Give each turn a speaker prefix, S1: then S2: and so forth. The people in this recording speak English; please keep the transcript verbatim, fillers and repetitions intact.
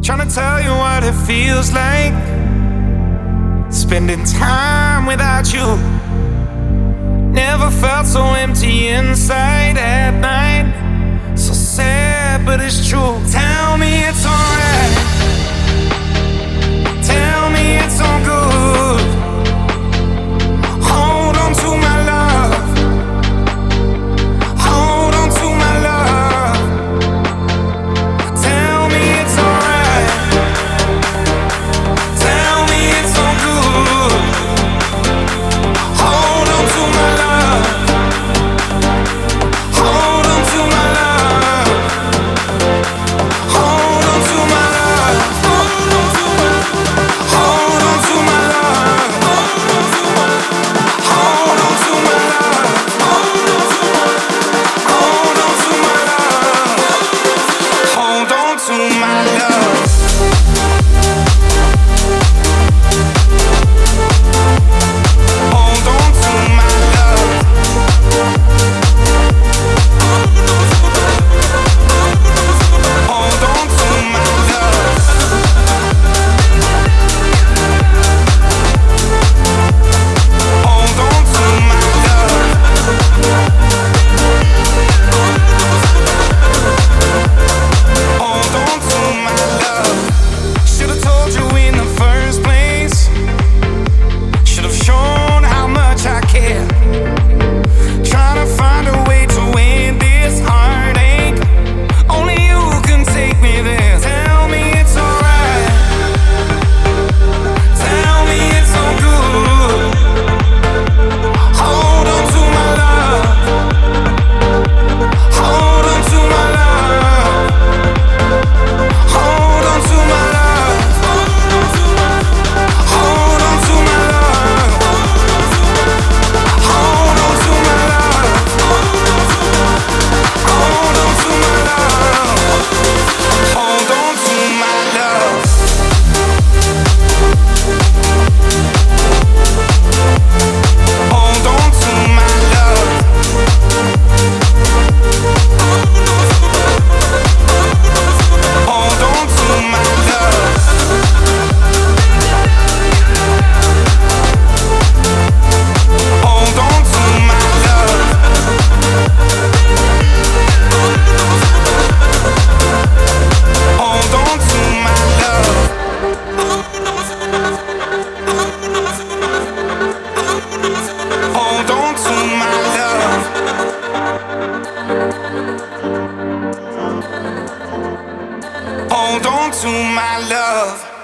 S1: Trying to tell you what it feels like spending time without you. Never felt so empty inside at night. So sad, but it's true. Tell me it's alright. Tell me it's all good. Hold on to my love. Hold on to my love. Tell me it's alright. Tell me it's all good. Hold on to my love. Hold on to my love. Hold on to my love. Hold on to my love. Hold on to my love. Hold on to my love. Hold on to my love. Hold on to my love. Hold on to my love. Hold on to my love. Hold on to my love. Hold on to my love. Should've told you in the first place. Should've shown how much I care. Trying to find a way to end this heartache. Only you can take me there. Tell me it's alright. Tell me it's all good. Hold on to my love. Hold on to my love. Hold on to my love. Hold on to my love. Hold on to my love. Hold on to my love. Hold on to my love. Hold on to my love. Hold on to my love. Hold on to my love. Hold on to my love. Hold on to my love. Hold on to my love.